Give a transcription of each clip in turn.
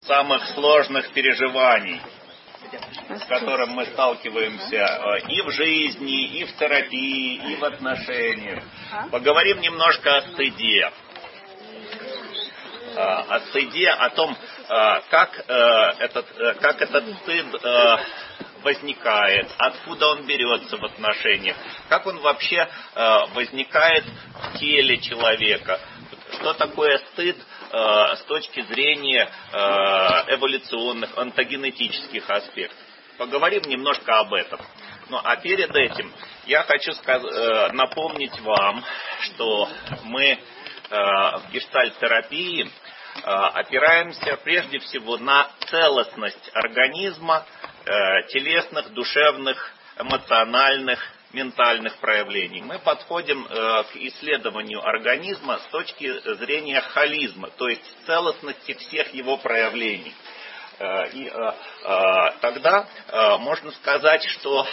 самых сложных переживаний, с которым мы сталкиваемся и в жизни, и в терапии, и в отношениях. Поговорим немножко о стыде. О стыде, о том, как этот стыд возникает, откуда он берется в отношениях, как он вообще возникает в теле человека, что такое стыд с точки зрения эволюционных, онтогенетических аспектов. Поговорим немножко об этом. Ну а перед этим я хочу напомнить вам, что мы в гештальт-терапии опираемся прежде всего на целостность организма, телесных, душевных, эмоциональных, ментальных проявлений. Мы подходим к исследованию организма с точки зрения холизма, то есть целостности всех его проявлений. И тогда можно сказать, что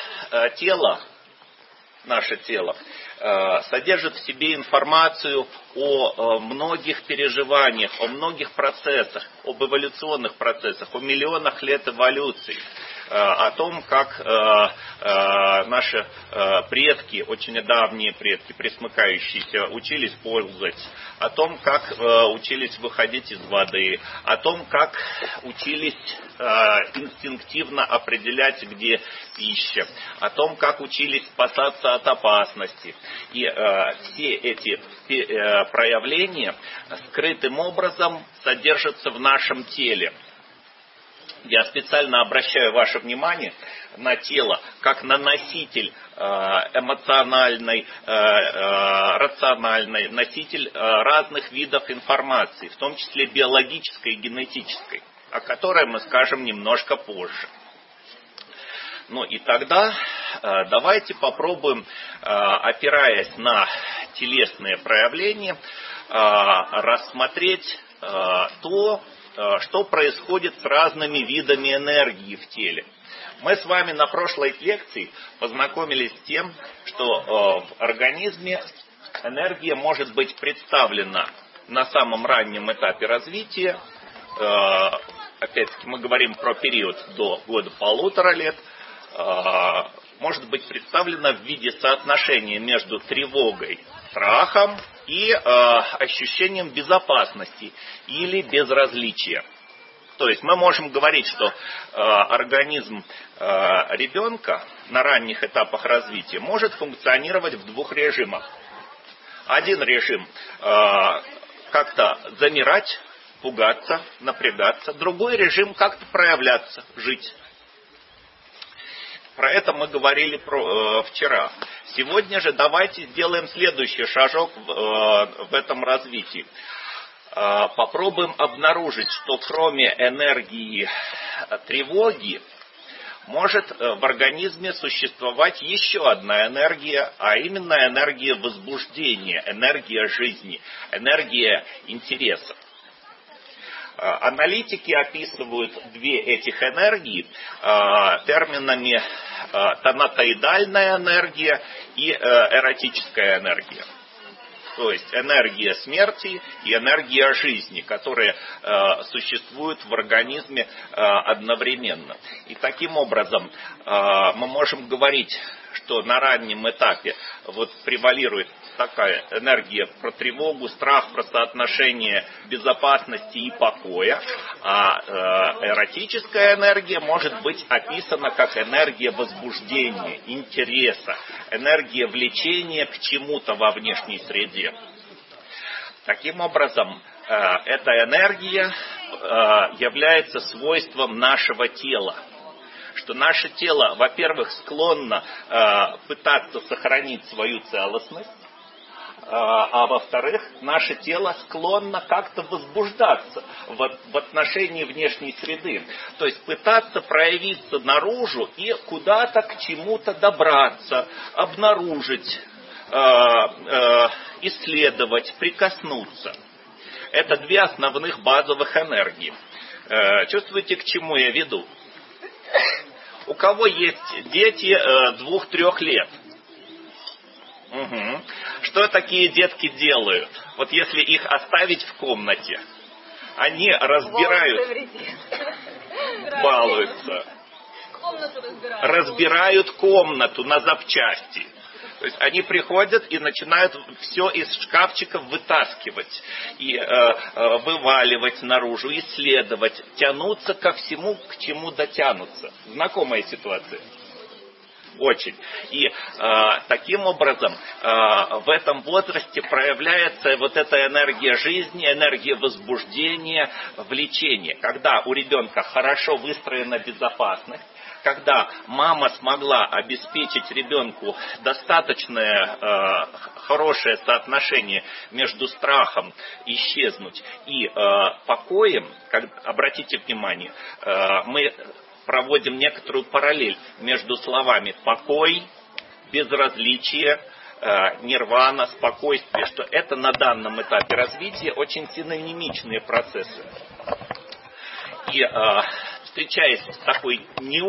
наше тело, содержит в себе информацию о многих переживаниях, о многих процессах, об эволюционных процессах, о миллионах лет эволюции, о том, как наши предки, очень давние предки, пресмыкающиеся, учились ползать, о том, как учились выходить из воды, о том, как учились инстинктивно определять, где пища, о том, как учились спасаться от опасности. И все эти проявления скрытым образом содержатся в нашем теле. Я специально обращаю ваше внимание на тело, как на носитель эмоциональный, рациональный, носитель разных видов информации, в том числе биологической и генетической, о которой мы скажем немножко позже. Ну и тогда давайте попробуем, опираясь на телесные проявления, рассмотреть то, что происходит с разными видами энергии в теле. Мы с вами на прошлой лекции познакомились с тем, что в организме энергия может быть представлена на самом раннем этапе развития. Опять-таки мы говорим про период до года 1,5 лет. Может быть представлена в виде соотношения между тревогой, страхом и ощущением безопасности или безразличия. То есть мы можем говорить, что организм ребенка на ранних этапах развития может функционировать в двух режимах. Один режим как-то замирать, пугаться, напрягаться. Другой режим как-то проявляться, жить. Про это мы говорили вчера. Сегодня же давайте сделаем следующий шажок в этом развитии. Попробуем обнаружить, что кроме энергии тревоги может в организме существовать еще одна энергия, а именно энергия возбуждения, энергия жизни, энергия интереса. Аналитики описывают две этих энергии терминами тонатоидальная энергия и эротическая энергия. То есть энергия смерти и энергия жизни, которые существуют в организме одновременно. И таким образом мы можем говорить, что на раннем этапе превалирует такая энергия про тревогу, страх, про соотношение безопасности и покоя, а эротическая энергия может быть описана как энергия возбуждения, интереса, энергия влечения к чему-то во внешней среде. Таким образом, эта энергия является свойством нашего тела. Что наше тело, во-первых, склонно пытаться сохранить свою целостность, а во-вторых, наше тело склонно как-то возбуждаться в отношении внешней среды. То есть пытаться проявиться наружу и куда-то к чему-то добраться, обнаружить, исследовать, прикоснуться. Это две основных базовых энергии. Чувствуете, к чему я веду? У кого есть дети 2-3 лет? Угу. Что такие детки делают? Вот если их оставить в комнате, они разбирают... балуются. Разбирают комнату на запчасти. То есть они приходят и начинают все из шкафчиков вытаскивать и вываливать наружу, исследовать, тянуться ко всему, к чему дотянутся. Знакомая ситуация? Очень. И таким образом в этом возрасте проявляется вот эта энергия жизни, энергия возбуждения, влечения. Когда у ребенка хорошо выстроена безопасность, когда мама смогла обеспечить ребенку достаточное хорошее соотношение между страхом исчезнуть и покоем, обратите внимание, мы проводим некоторую параллель между словами покой, безразличие, нирвана, спокойствие, что это на данном этапе развития очень синонимичные процессы. И встречаясь с такой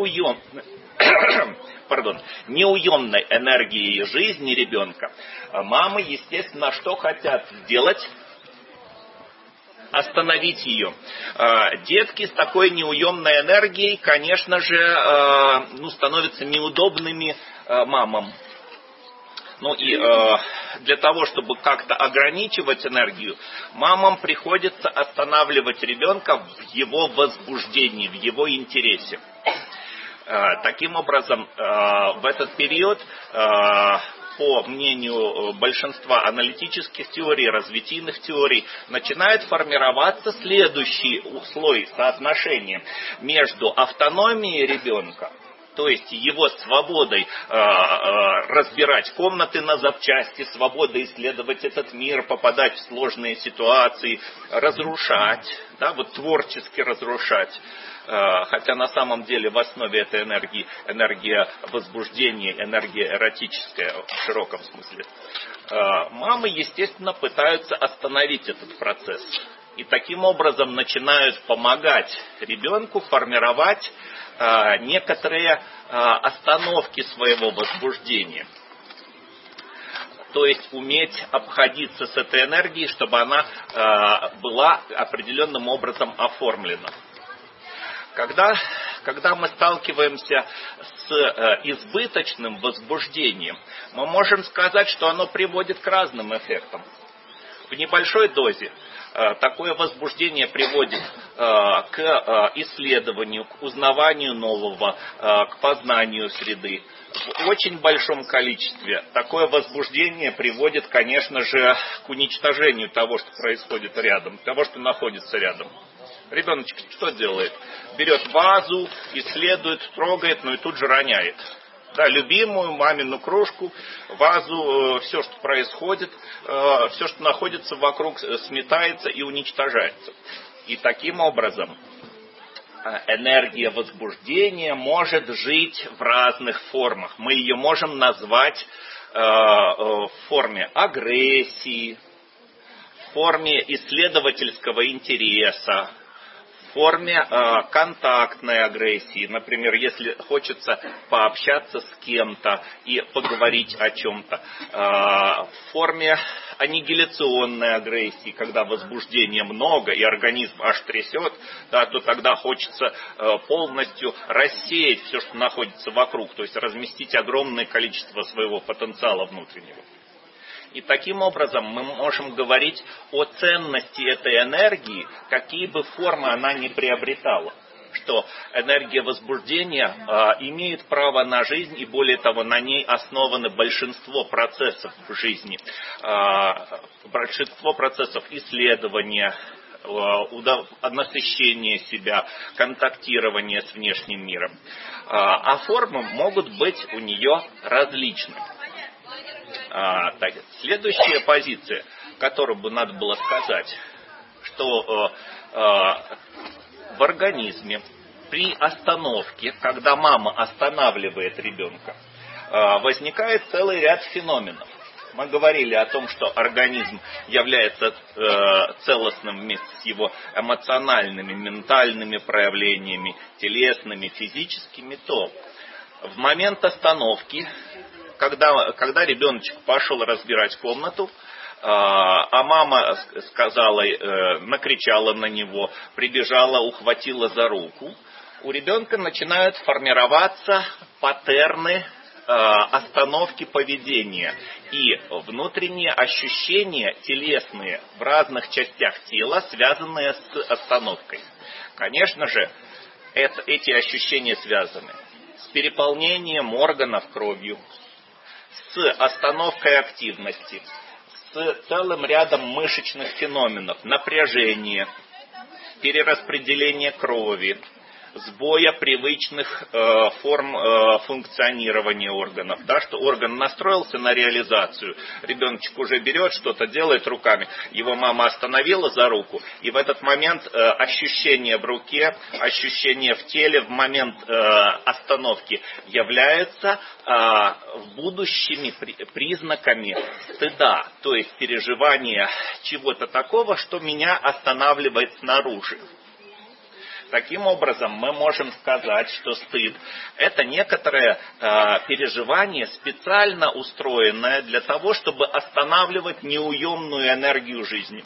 неуемной энергией жизни ребенка, мамы, естественно, что хотят сделать? Остановить ее. Детки с такой неуемной энергией, конечно же, становятся неудобными мамам. И для того, чтобы как-то ограничивать энергию, мамам приходится останавливать ребенка в его возбуждении, в его интересе. Таким образом, в этот период, по мнению большинства аналитических теорий, развитийных теорий, начинает формироваться следующий слой соотношения между автономией ребенка, то есть его свободой разбирать комнаты на запчасти, свободой исследовать этот мир, попадать в сложные ситуации, разрушать, творчески разрушать. Хотя на самом деле в основе этой энергии энергия возбуждения, энергия эротическая в широком смысле. Мамы, естественно, пытаются остановить этот процесс. И таким образом начинают помогать ребенку формировать некоторые остановки своего возбуждения. То есть уметь обходиться с этой энергией, чтобы она была определенным образом оформлена. Когда мы сталкиваемся с избыточным возбуждением, мы можем сказать, что оно приводит к разным эффектам. В небольшой дозе такое возбуждение приводит к исследованию, к узнаванию нового, к познанию среды. В очень большом количестве такое возбуждение приводит, конечно же, к уничтожению того, что происходит рядом, того, что находится рядом. Ребеночек что делает? Берет вазу, исследует, трогает, и тут же роняет. Любимую мамину кружку, вазу, все, что происходит, все, что находится вокруг, сметается и уничтожается. И таким образом энергия возбуждения может жить в разных формах. Мы ее можем назвать в форме агрессии, в форме исследовательского интереса, в форме контактной агрессии. Например, если хочется пообщаться с кем-то и поговорить о чем-то. В форме аннигиляционной агрессии, когда возбуждения много и организм аж трясет, то тогда хочется полностью рассеять все, что находится вокруг, то есть разместить огромное количество своего потенциала внутреннего. И таким образом мы можем говорить о ценности этой энергии, какие бы формы она ни приобретала. Что энергия возбуждения имеет право на жизнь, и более того, на ней основаны большинство процессов в жизни. Большинство процессов исследования, насыщения себя, контактирования с внешним миром. А формы могут быть у нее различны. Следующая позиция, которую бы надо было сказать, что в организме при остановке, когда мама останавливает ребенка, возникает целый ряд феноменов. Мы говорили о том, что организм является целостным вместе с его эмоциональными, ментальными проявлениями, телесными, физическими, то в момент остановки, когда ребеночек пошел разбирать комнату, а мама сказала, накричала на него, прибежала, ухватила за руку, у ребенка начинают формироваться паттерны остановки поведения и внутренние ощущения телесные в разных частях тела, связанные с остановкой. Конечно же, эти ощущения связаны с переполнением органов кровью, с остановкой активности, с целым рядом мышечных феноменов, напряжения, перераспределения крови, сбоя привычных форм функционирования органов. Да, что орган настроился на реализацию, ребеночек уже берет, что-то делает руками, его мама остановила за руку, и в этот момент ощущение в руке, ощущение в теле в момент остановки являются будущими признаками стыда, то есть переживания чего-то такого, что меня останавливает снаружи. Таким образом, мы можем сказать, что стыд – это некоторое переживание, специально устроенное для того, чтобы останавливать неуемную энергию жизни.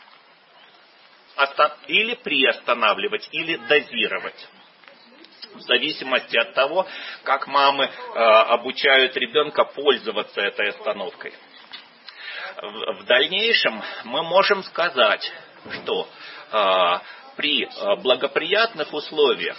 Или приостанавливать, или дозировать. В зависимости от того, как мамы обучают ребенка пользоваться этой остановкой. В дальнейшем мы можем сказать, что при благоприятных условиях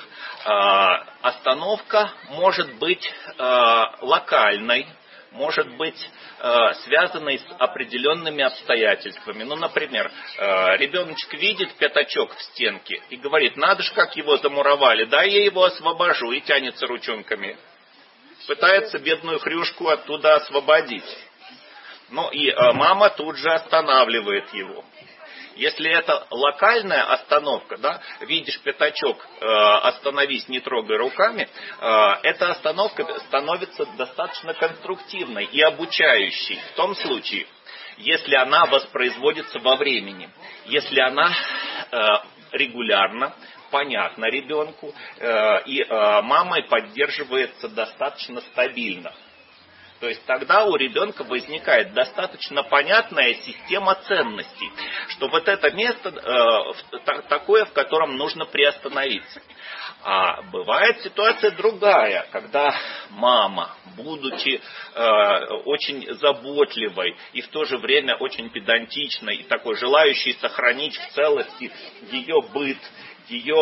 остановка может быть локальной, может быть связанной с определенными обстоятельствами. Ну, например, ребеночек видит пятачок в стенке и говорит: надо же, как его замуровали, дай я его освобожу, и тянется ручонками. Пытается бедную хрюшку оттуда освободить. Ну и мама тут же останавливает его. Если это локальная остановка, да, видишь пятачок, остановись, не трогай руками, эта остановка становится достаточно конструктивной и обучающей в том случае, если она воспроизводится во времени, если она регулярно, понятна ребенку и мамой поддерживается достаточно стабильно. То есть тогда у ребенка возникает достаточно понятная система ценностей, что вот это место такое, в котором нужно приостановиться. А бывает ситуация другая, когда мама, будучи очень заботливой и в то же время очень педантичной, и такой желающей сохранить в целости ее быт, ее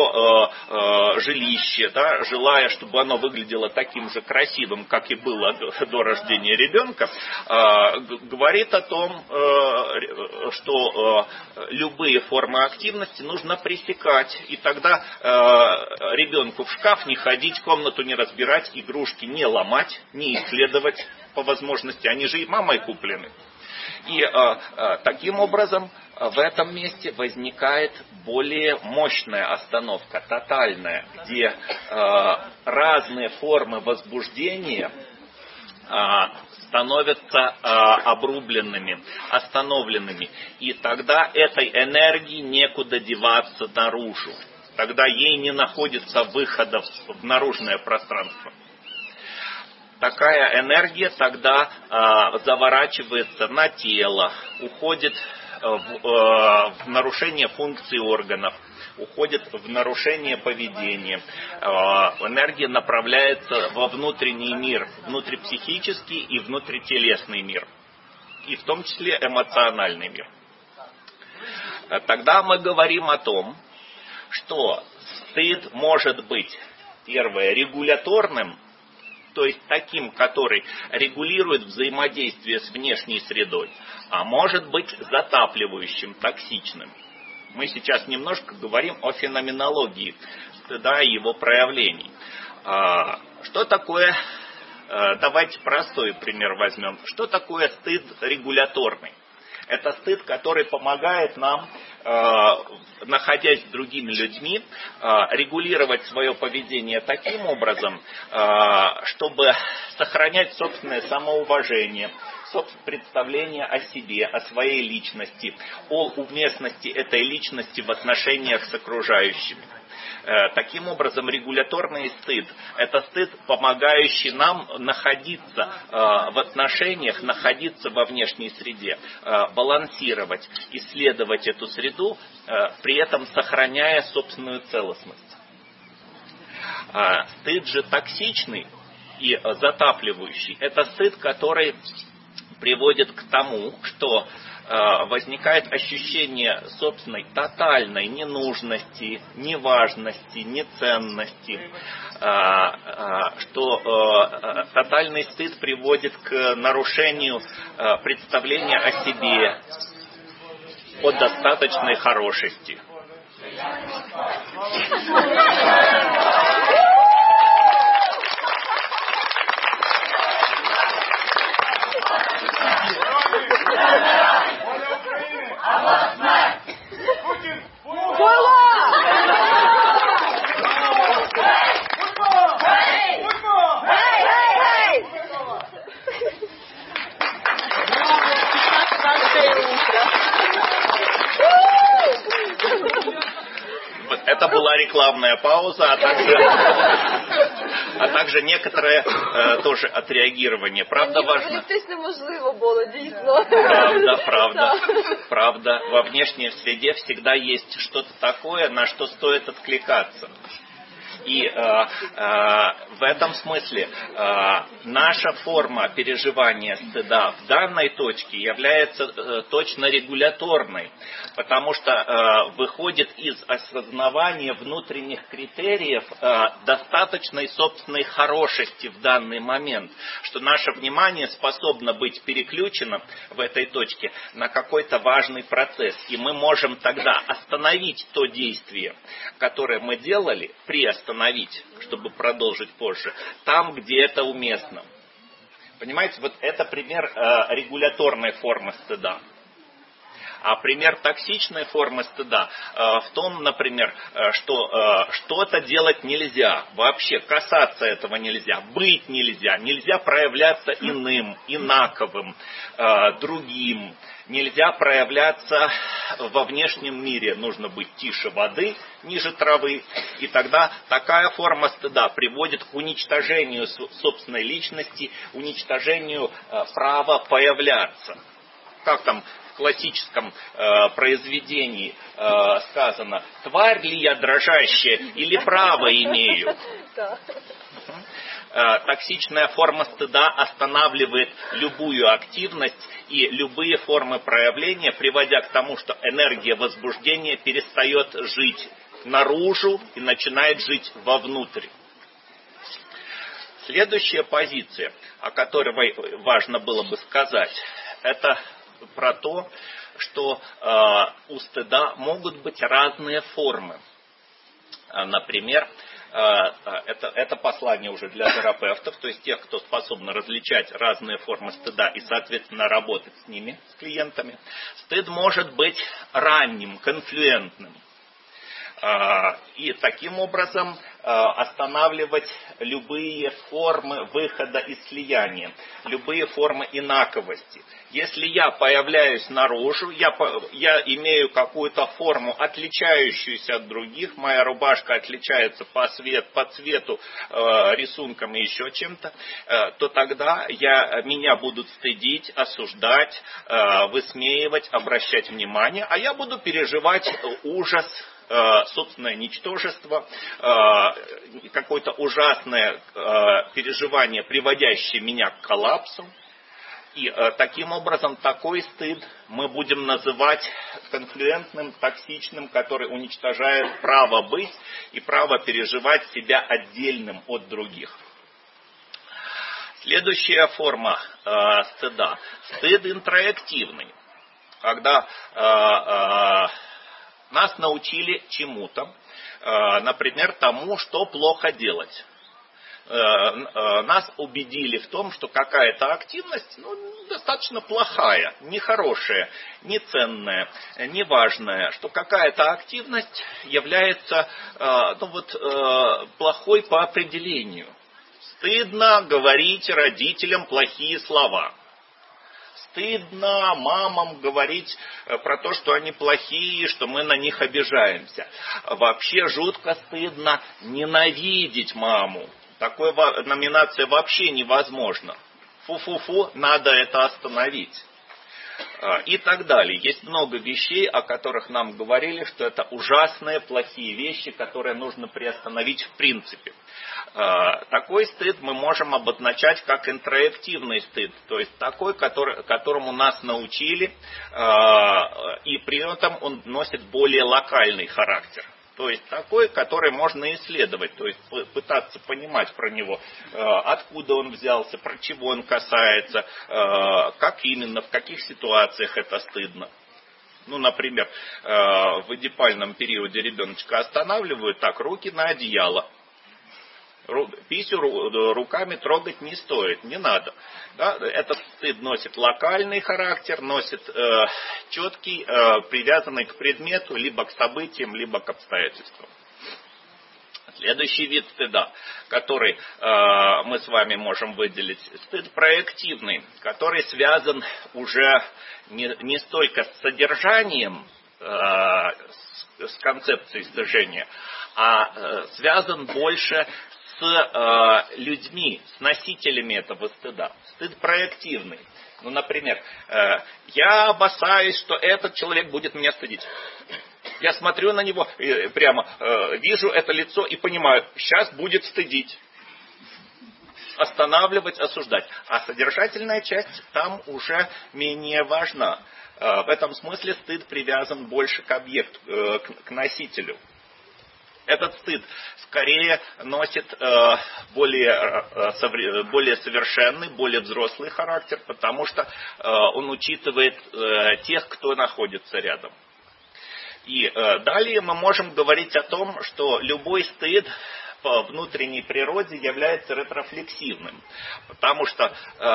жилище, да, желая, чтобы оно выглядело таким же красивым, как и было до рождения ребенка, говорит о том, что любые формы активности нужно пресекать. И тогда ребенку в шкаф не ходить, комнату не разбирать, игрушки не ломать, не исследовать по возможности. Они же и мамой куплены. И таким образом в этом месте возникает более мощная остановка, тотальная, где разные формы возбуждения становятся обрубленными, остановленными. И тогда этой энергии некуда деваться наружу. Тогда ей не находится выхода в наружное пространство. Такая энергия тогда заворачивается на тело, уходит в нарушение функций органов, уходит в нарушение поведения. Энергия направляется во внутренний мир, внутрипсихический и внутрителесный мир, и в том числе эмоциональный мир. Тогда мы говорим о том, что стыд может быть, первое, регуляторным, то есть таким, который регулирует взаимодействие с внешней средой, а может быть затапливающим, токсичным. Мы сейчас немножко говорим о феноменологии стыда и его проявлений. Что такое, давайте простой пример возьмем, что такое стыд регуляторный? Это стыд, который помогает нам, находясь с другими людьми, регулировать свое поведение таким образом, чтобы сохранять собственное самоуважение, собственное представление о себе, о своей личности, о уместности этой личности в отношениях с окружающими. Таким образом, регуляторный стыд – это стыд, помогающий нам находиться в отношениях, находиться во внешней среде, балансировать, исследовать эту среду, при этом сохраняя собственную целостность. Стыд же токсичный и затапливающий. Это стыд, который приводит к тому, что возникает ощущение собственной тотальной ненужности, неважности, неценности, что тотальный стыд приводит к нарушению представления о себе, о достаточной хорошести. Это была рекламная пауза, а также некоторое тоже отреагирование. Правда, важно? Це неможливо було, дійсно. Правда. Во внешней среде всегда есть что-то такое, на что стоит откликаться. И в этом смысле наша форма переживания стыда в данной точке является точно регуляторной, потому что выходит из осознавания внутренних критериев достаточной собственной хорошести в данный момент, что наше внимание способно быть переключено в этой точке на какой-то важный процесс, и мы можем тогда остановить то действие, которое мы делали, приостановить, чтобы продолжить позже, там, где это уместно. Понимаете, вот это пример регуляторной формы стыда. А пример токсичной формы стыда в том, например, что что-то делать нельзя, вообще касаться этого нельзя, быть нельзя, нельзя проявляться иным, инаковым, другим, нельзя проявляться во внешнем мире, нужно быть тише воды, ниже травы, и тогда такая форма стыда приводит к уничтожению собственной личности, уничтожению права появляться. Как там в классическом произведении сказано: «Тварь ли я дрожащая или право имею?» Токсичная форма стыда останавливает любую активность и любые формы проявления, приводя к тому, что энергия возбуждения перестает жить наружу и начинает жить вовнутрь. Следующая позиция, о которой важно было бы сказать, это про то, что у стыда могут быть разные формы. Например, это послание уже для терапевтов, то есть тех, кто способен различать разные формы стыда и, соответственно, работать с ними, с клиентами. Стыд может быть ранним, конфлюентным. И таким образом останавливать любые формы выхода из слияния, любые формы инаковости. Если я появляюсь наружу, я имею какую-то форму, отличающуюся от других, моя рубашка отличается по цвету, рисункам и еще чем-то, то тогда меня будут стыдить, осуждать, высмеивать, обращать внимание, а я буду переживать ужас, собственное ничтожество, какое-то ужасное переживание, приводящее меня к коллапсу. И таким образом такой стыд мы будем называть конфлюентным, токсичным, который уничтожает право быть и право переживать себя отдельным от других. Следующая форма стыда. Стыд интроективный. Когда нас научили чему-то, например, тому, что плохо делать. Нас убедили в том, что какая-то активность достаточно плохая, нехорошая, неценная, неважная, что какая-то активность является плохой по определению. Стыдно говорить родителям плохие слова. Стыдно мамам говорить про то, что они плохие, что мы на них обижаемся. Вообще жутко стыдно ненавидеть маму. Такой номинация вообще невозможна. Фу-фу-фу, надо это остановить. и так далее. Есть много вещей, о которых нам говорили, что это ужасные, плохие вещи, которые нужно приостановить в принципе. Такой стыд мы можем обозначать как интроективный стыд, то есть такой, которому нас научили, и при этом он носит более локальный характер. То есть такой, который можно исследовать, то есть пытаться понимать про него, откуда он взялся, про чего он касается, как именно, в каких ситуациях это стыдно. Ну, например, в эдипальном периоде ребеночка останавливают, так, руки на одеяло. Писю руками трогать не стоит, не надо. Да? Этот стыд носит локальный характер, носит четкий, привязанный к предмету, либо к событиям, либо к обстоятельствам. Следующий вид стыда, который мы с вами можем выделить, стыд проективный, который связан уже не столько с содержанием, с концепцией стыжения, а связан больше с людьми, с носителями этого стыда. Стыд проективный. Ну, например, я опасаюсь, что этот человек будет меня стыдить. Я смотрю на него, прямо вижу это лицо и понимаю, сейчас будет стыдить. Останавливать, осуждать. А содержательная часть там уже менее важна. В этом смысле стыд привязан больше к объекту, к носителю. Этот стыд скорее носит более совершенный, более взрослый характер, потому что он учитывает тех, кто находится рядом. И далее мы можем говорить о том, что любой стыд по внутренней природе является ретрофлексивным, потому что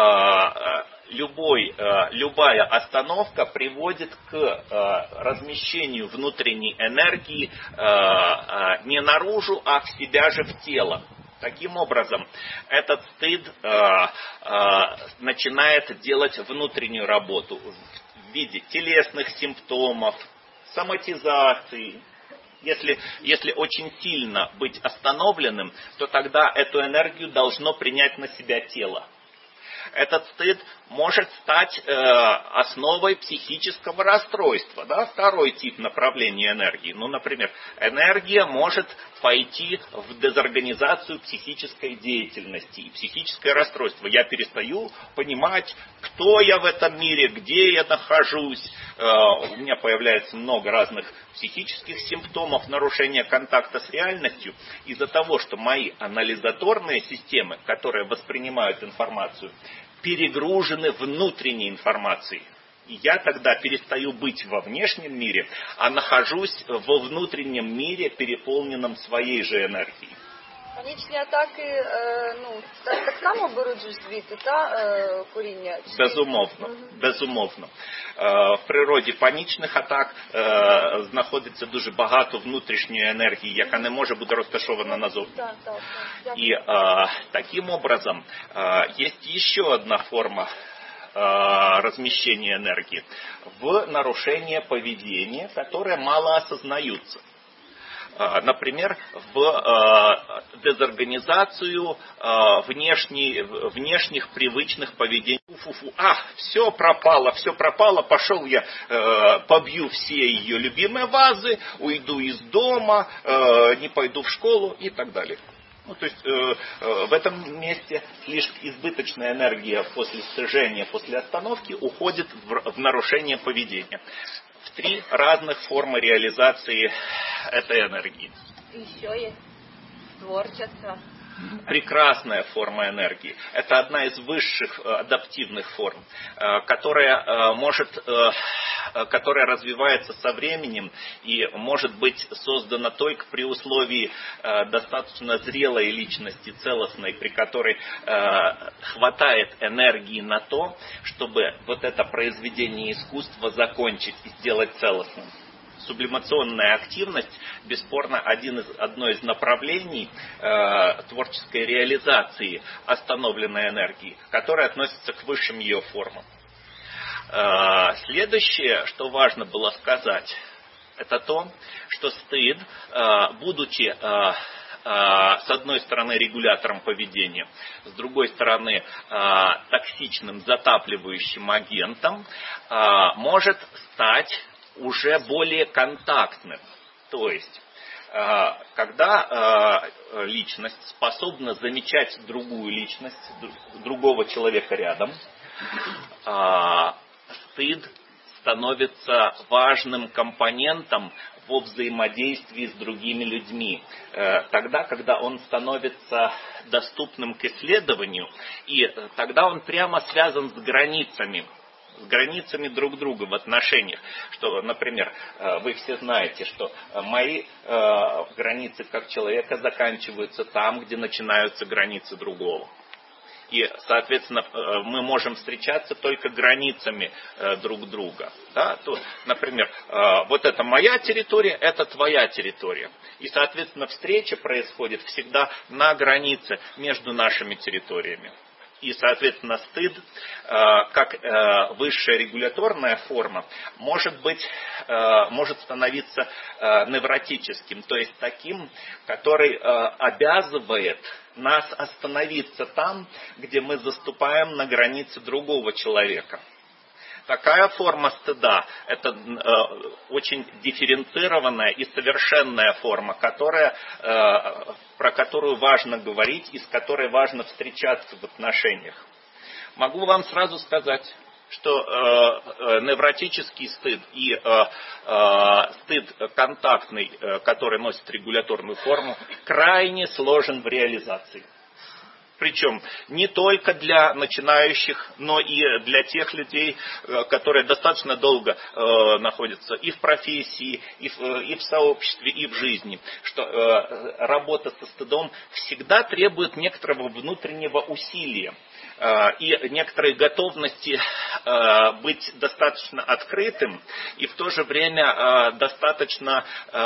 любая остановка приводит к размещению внутренней энергии не наружу, а в себя же, в тело. Таким образом, этот стыд начинает делать внутреннюю работу в виде телесных симптомов, соматизации. Если очень сильно быть остановленным, то тогда эту энергию должно принять на себя тело. Этот стыд может стать основой психического расстройства. Да? Второй тип направления энергии. Ну, например, энергия может пойти в дезорганизацию психической деятельности и психическое расстройство. Я перестаю понимать, кто я в этом мире, где я нахожусь. У меня появляется много разных психических симптомов нарушения контакта с реальностью из-за того, что мои анализаторные системы, которые воспринимают информацию, перегружены внутренней информацией. И я тогда перестаю быть во внешнем мире, а нахожусь во внутреннем мире, переполненном своей же энергией. Панічні атаки, так само беруть звідти, та коріння? Безумовно. В природі панічних атак знаходиться дуже багато внутрішньої енергії, яка не може бути розташована назовні. И таким образом есть еще одна форма размещения энергии в нарушение поведения, которые мало осознаются. Например, в дезорганизацию внешних привычных поведений. Все пропало, пошел я побью все ее любимые вазы, уйду из дома, не пойду в школу и так далее. Ну, то есть в этом месте слишком избыточная энергия после стыжения, после остановки уходит в нарушение поведения. В 3 разных формы реализации этой энергии. Еще есть творчество. Прекрасная форма энергии. Это одна из высших адаптивных форм, которая развивается со временем и может быть создана только при условии достаточно зрелой личности, целостной, при которой хватает энергии на то, чтобы вот это произведение искусства закончить и сделать целостным. Сублимационная активность, бесспорно, одно из направлений творческой реализации остановленной энергии, которая относится к высшим ее формам. Следующее, что важно было сказать, это то, что стыд, будучи с одной стороны, регулятором поведения, с другой стороны, токсичным затапливающим агентом, может стать уже более контактным. То есть, когда личность способна замечать другую личность, другого человека рядом, стыд становится важным компонентом во взаимодействии с другими людьми. Тогда, когда он становится доступным к исследованию, и тогда он прямо связан с границами друг друга в отношениях. Что, например, вы все знаете, что мои границы как человека заканчиваются там, где начинаются границы другого. И, соответственно, мы можем встречаться только границами друг друга. Да? То, например, вот это моя территория, это твоя территория. И, соответственно, встреча происходит всегда на границе между нашими территориями. И, соответственно, стыд, как высшая регуляторная форма, может становиться невротическим, то есть таким, который обязывает нас остановиться там, где мы заступаем на границе другого человека. Такая форма стыда – это очень дифференцированная и совершенная форма, про которую важно говорить и с которой важно встречаться в отношениях. Могу вам сразу сказать, что невротический стыд и стыд контактный, который носит регуляторную форму, крайне сложен в реализации. Причем не только для начинающих, но и для тех людей, которые достаточно долго находятся и в профессии, и в сообществе, и в жизни. Что работа со стыдом всегда требует некоторого внутреннего усилия и некоторой готовности быть достаточно открытым и в то же время достаточно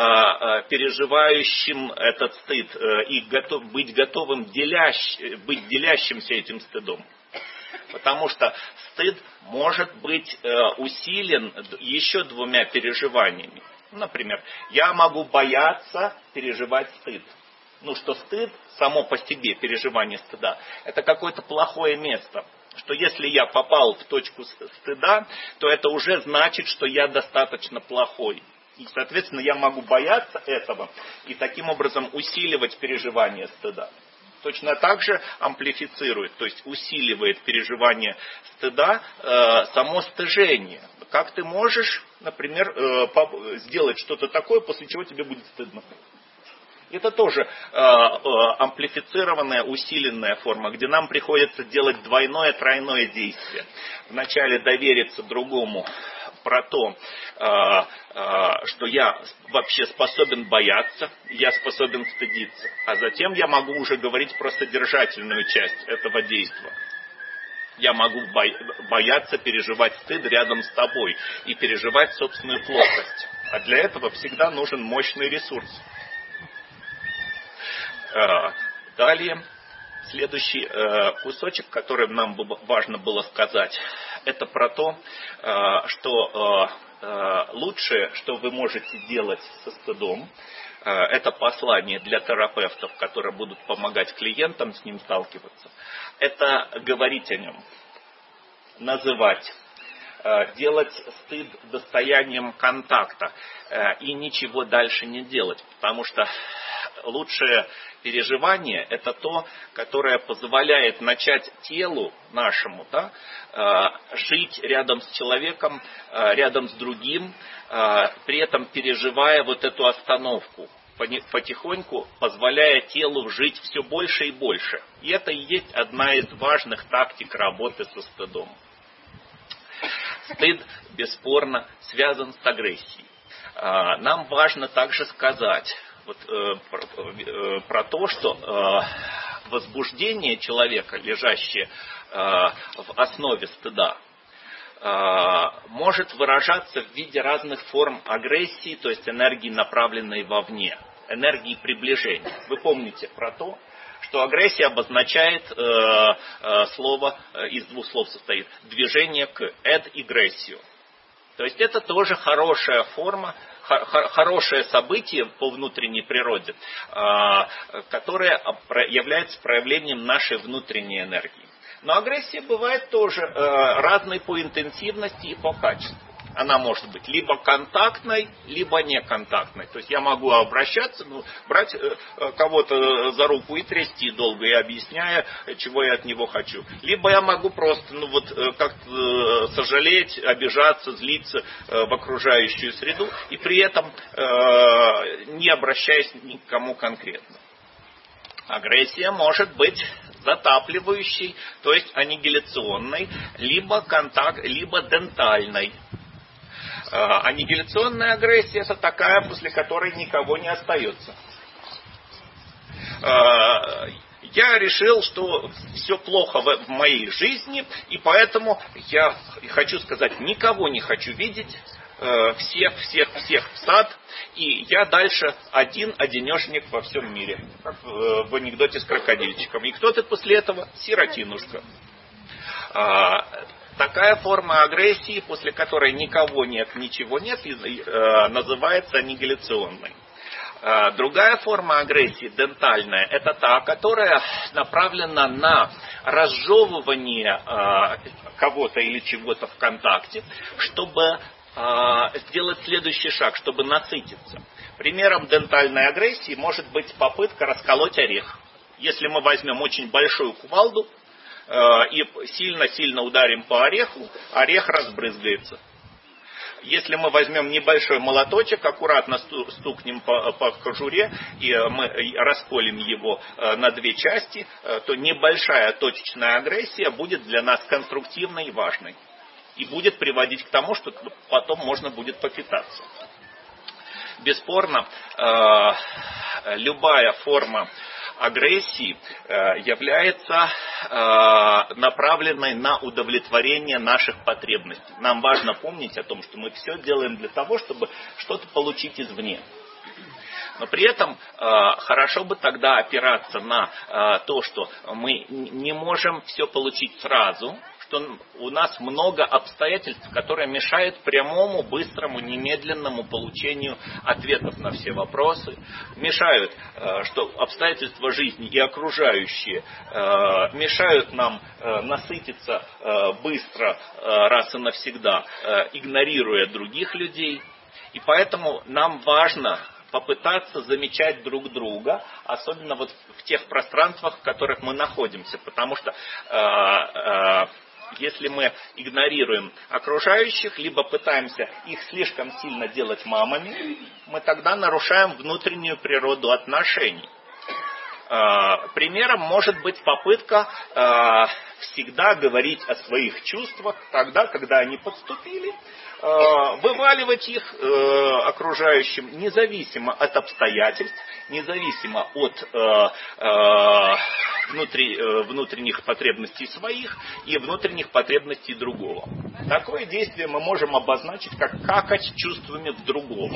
переживающим этот стыд и быть готовым быть делящимся этим стыдом. Потому что стыд может быть усилен еще двумя переживаниями. Например, я могу бояться переживать стыд. Что стыд, само по себе, переживание стыда, это какое-то плохое место. Что если я попал в точку стыда, то это уже значит, что я достаточно плохой. И, соответственно, я могу бояться этого и таким образом усиливать переживание стыда. Точно так же амплифицирует, то есть усиливает переживание стыда само стыжение. Как ты можешь, например, сделать что-то такое, после чего тебе будет стыдно? Это тоже амплифицированная, усиленная форма, где нам приходится делать двойное, тройное действие. Вначале довериться другому про то, что я вообще способен бояться, я способен стыдиться. А затем я могу уже говорить про содержательную часть этого действия. Я могу бояться переживать стыд рядом с тобой и переживать собственную плоскость. А для этого всегда нужен мощный ресурс. Далее, следующий кусочек, который нам важно было сказать, это про то, что лучшее, что вы можете делать со стыдом, это послание для терапевтов, которые будут помогать клиентам с ним сталкиваться, это говорить о нем, называть, делать стыд достоянием контакта и ничего дальше не делать, потому что лучшее переживание – это то, которое позволяет начать телу нашему жить рядом с человеком, рядом с другим, при этом переживая вот эту остановку, потихоньку позволяя телу жить все больше и больше. И это и есть одна из важных тактик работы со стыдом. Стыд, бесспорно, связан с агрессией. Нам важно также сказать про то, что возбуждение человека, лежащее в основе стыда, может выражаться в виде разных форм агрессии, то есть энергии, направленной вовне, энергии приближения. Вы помните про то, что агрессия обозначает слово, из двух слов состоит, движение к эд и грессию. То есть это тоже хорошая форма хорошее событие по внутренней природе, которое является проявлением нашей внутренней энергии. Но агрессия бывает тоже разной по интенсивности и по качеству. Она может быть либо контактной, либо неконтактной. То есть я могу обращаться, брать кого-то за руку и трясти долго, и объясняя, чего я от него хочу. Либо я могу просто как-то сожалеть, обижаться, злиться в окружающую среду, и при этом не обращаясь ни к кому конкретно. Агрессия может быть затапливающей, то есть аннигиляционной, либо дентальной. Аннигиляционная агрессия — это такая, после которой никого не остается. Я решил, что все плохо в моей жизни, и поэтому я хочу сказать, никого не хочу видеть, всех в сад, и я дальше одинешенек во всем мире, как в анекдоте с крокодильчиком. И кто ты после этого? Сиротинушка. Такая форма агрессии, после которой никого нет, ничего нет, называется аннигиляционной. Другая форма агрессии, дентальная, это та, которая направлена на разжевывание кого-то или чего-то в контакте, чтобы сделать следующий шаг, чтобы насытиться. Примером дентальной агрессии может быть попытка расколоть орех. Если мы возьмем очень большую кувалду и сильно-сильно ударим по ореху, орех разбрызгается. Если мы возьмем небольшой молоточек, аккуратно стукнем по кожуре, и мы расколем его на две части, то небольшая точечная агрессия будет для нас конструктивной и важной. И будет приводить к тому, что потом можно будет попитаться. Бесспорно, любая форма агрессии является направленной на удовлетворение наших потребностей. Нам важно помнить о том, что мы все делаем для того, чтобы что-то получить извне. Но при этом хорошо бы тогда опираться на то, что мы не можем все получить сразу, что у нас много обстоятельств, которые мешают прямому, быстрому, немедленному получению ответов на все вопросы, мешают, что обстоятельства жизни и окружающие мешают нам насытиться быстро, раз и навсегда, игнорируя других людей. И поэтому нам важно попытаться замечать друг друга, особенно вот в тех пространствах, в которых мы находимся, потому что если мы игнорируем окружающих, либо пытаемся их слишком сильно делать мамами, мы тогда нарушаем внутреннюю природу отношений. Примером может быть попытка всегда говорить о своих чувствах тогда, когда они подступили, вываливать их окружающим, независимо от обстоятельств, независимо от внутренних потребностей своих и внутренних потребностей другого. Такое действие мы можем обозначить как какать чувствами в другого.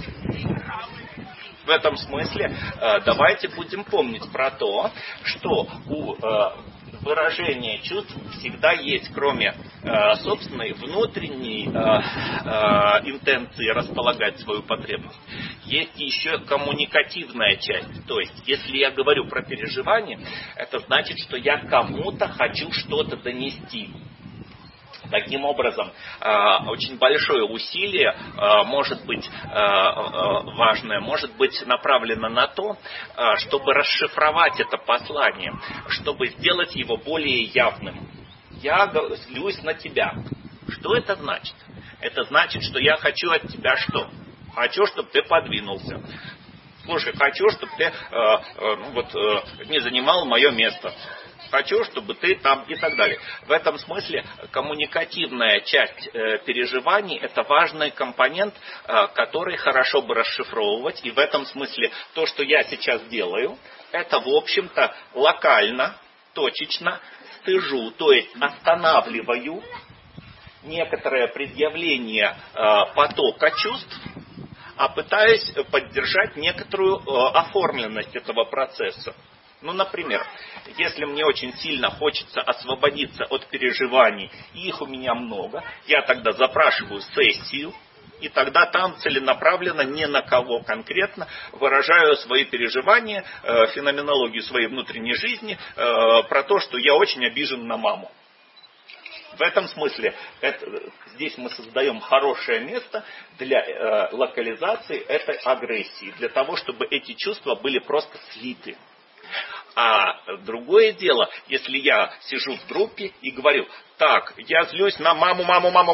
В этом смысле давайте будем помнить про то, что у выражения чувств всегда есть, кроме собственной внутренней интенции располагать свою потребность, есть еще коммуникативная часть. То есть, если я говорю про переживание, это значит, что я кому-то хочу что-то донести. Таким образом, очень большое усилие может быть важное, может быть направлено на то, чтобы расшифровать это послание, чтобы сделать его более явным. Я злюсь на тебя. Что это значит? Это значит, что я хочу от тебя что? Хочу, чтобы ты подвинулся. Слушай, хочу, чтобы ты не занимал мое место. Хочу, чтобы ты там и так далее. В этом смысле коммуникативная часть переживаний – это важный компонент, который хорошо бы расшифровывать. И в этом смысле то, что я сейчас делаю, это, в общем-то, локально, точечно стыжу, то есть останавливаю некоторое предъявление потока чувств, а пытаюсь поддержать некоторую оформленность этого процесса. Ну, например, если мне очень сильно хочется освободиться от переживаний, и их у меня много, я тогда запрашиваю сессию и тогда там целенаправленно, ни на кого конкретно, выражаю свои переживания, феноменологию своей внутренней жизни, про то, что я очень обижен на маму. В этом смысле здесь мы создаем хорошее место для локализации этой агрессии, для того, чтобы эти чувства были просто слиты. А другое дело, если я сижу в группе и говорю: так, я злюсь на маму.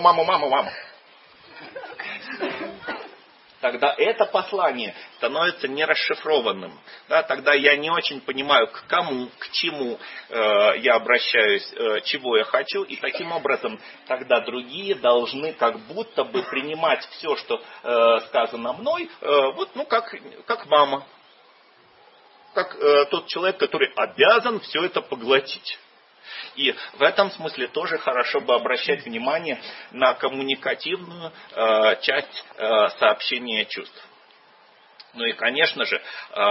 Тогда это послание становится нерасшифрованным. Да, тогда я не очень понимаю, к кому, к чему я обращаюсь, чего я хочу. И таким образом тогда другие должны как будто бы принимать все, что сказано мной, как мама. Как тот человек, который обязан все это поглотить. И в этом смысле тоже хорошо бы обращать внимание на коммуникативную часть сообщения чувств. Ну и, конечно же,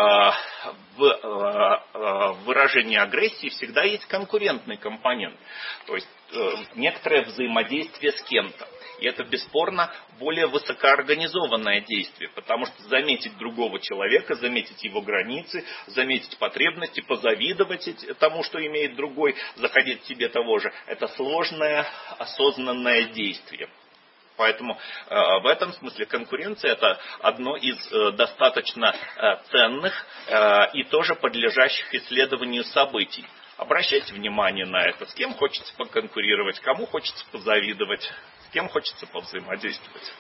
в выражении агрессии всегда есть конкурентный компонент. То есть некоторое взаимодействие с кем-то. И это бесспорно более высокоорганизованное действие, потому что заметить другого человека, заметить его границы, заметить потребности, позавидовать тому, что имеет другой, захотеть себе того же, это сложное осознанное действие. Поэтому в этом смысле конкуренция — это одно из достаточно ценных и тоже подлежащих исследованию событий. Обращайте внимание на это. С кем хочется поконкурировать, кому хочется позавидовать, с кем хочется повзаимодействовать.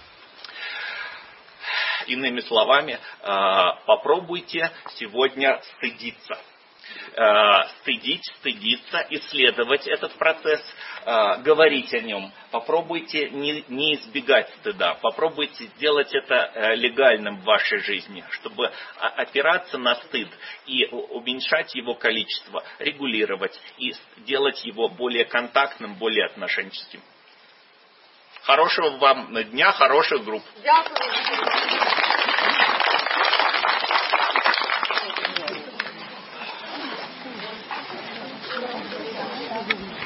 Иными словами, попробуйте сегодня стыдиться. Стыдиться, исследовать этот процесс, говорить о нем. Попробуйте не избегать стыда. Попробуйте сделать это легальным в вашей жизни, чтобы опираться на стыд и уменьшать его количество, регулировать и делать его более контактным, более отношенческим. Хорошего вам дня, хороших групп. Дякую.